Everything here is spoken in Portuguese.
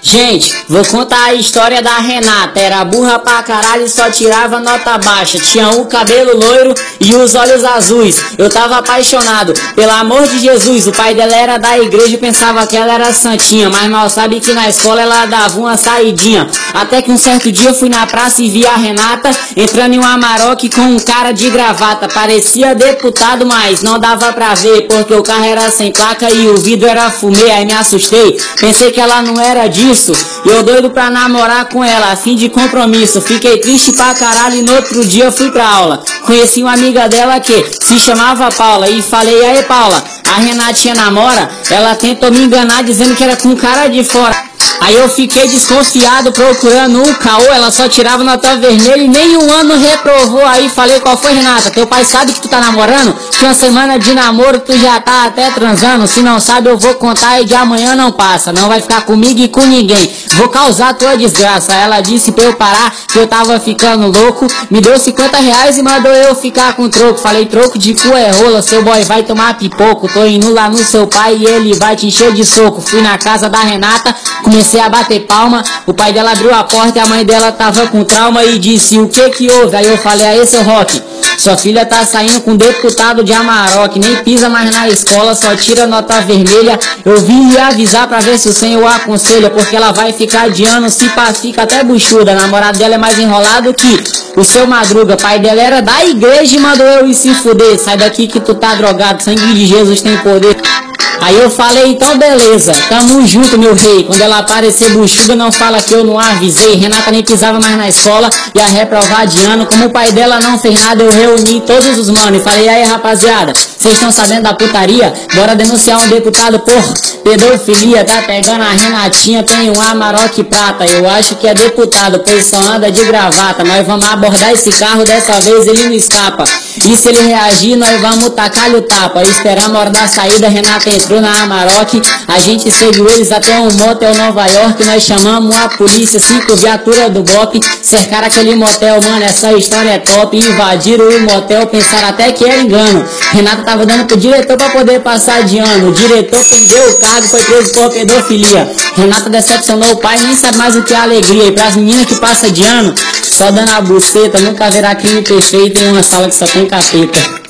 Gente, vou contar a história da Renata. Era burra pra caralho e só tirava nota baixa. Tinha o cabelo loiro e os olhos azuis. Eu tava apaixonado, pelo amor de Jesus. O pai dela era da igreja e pensava que ela era santinha, mas mal sabe que na escola ela dava uma saidinha. Até que um certo dia eu fui na praça e vi a Renata entrando em um Amarok com um cara de gravata. Parecia deputado, mas não dava pra ver, porque o carro era sem placa e o vidro era fumê. Aí me assustei, pensei que ela não era disso. E eu doido pra namorar com ela, a fim de compromisso. Fiquei triste pra caralho e no outro dia eu fui pra aula. Conheci uma amiga dela que se chamava Paula e falei: aí Paula, a Renatinha namora? Ela tentou me enganar dizendo que era com cara de fora. Aí eu fiquei desconfiado procurando um caô, ela só tirava nota vermelha e nem um ano reprovou. Aí falei: qual foi, Renata? Teu pai sabe que tu tá namorando? Que uma semana de namoro tu já tá até transando. Se não sabe eu vou contar e de amanhã não passa. Não vai ficar comigo e com ninguém, vou causar tua desgraça. Ela disse pra eu parar, que eu tava ficando louco. Me deu 50 reais e mandou eu ficar com troco. Falei: troco de cu é rola, seu boy vai tomar pipoco. Tô indo lá no seu pai e ele vai te encher de soco. Fui na casa da Renata, comecei a bater palma. O pai dela abriu a porta e a mãe dela tava com trauma e disse: o que houve? Aí eu falei: aí seu Rock, sua filha tá saindo com deputado de Amarok, nem pisa mais na escola, só tira nota vermelha. Eu vim lhe avisar pra ver se o senhor aconselha, porque ela vai ficar de ano, se pá, fica até buchuda. Namorado dela é mais enrolado que o seu Madruga. Pai dela era da igreja e mandou eu ir se fuder. Sai daqui que tu tá drogado, sangue de Jesus tem poder. Aí eu falei: então beleza, tamo junto meu rei. Quando ela aparecer buchuda não fala que eu não avisei. Renata nem pisava mais na escola, ia reprovar de ano. Como o pai dela não fez nada, eu reuni todos os manos e falei: aí rapaziada, vocês estão sabendo da putaria? Bora denunciar um deputado por pedofilia. Tá pegando a Renatinha, tem um Amarok prata. Eu acho que é deputado, pois só anda de gravata. Nós vamos abordar esse carro, dessa vez ele não escapa. E se ele reagir, nós vamos tacar-lhe o tapa. Esperamos a hora da saída, Renata entrou na Amarok. A gente seguiu eles até um motel Nova York. Nós chamamos a polícia, 5 viaturas do BOP. Cercaram aquele motel, mano, essa história é top. Invadiram o motel, pensaram até que era engano. Renata tava dando pro diretor pra poder passar de ano. O diretor perdeu o cargo, foi preso por pedofilia. Renata decepcionou o pai, nem sabe mais o que é alegria. E pras meninas que passam de ano, só dando a buceta, nunca haverá crime perfeito em uma sala que só tem capeta.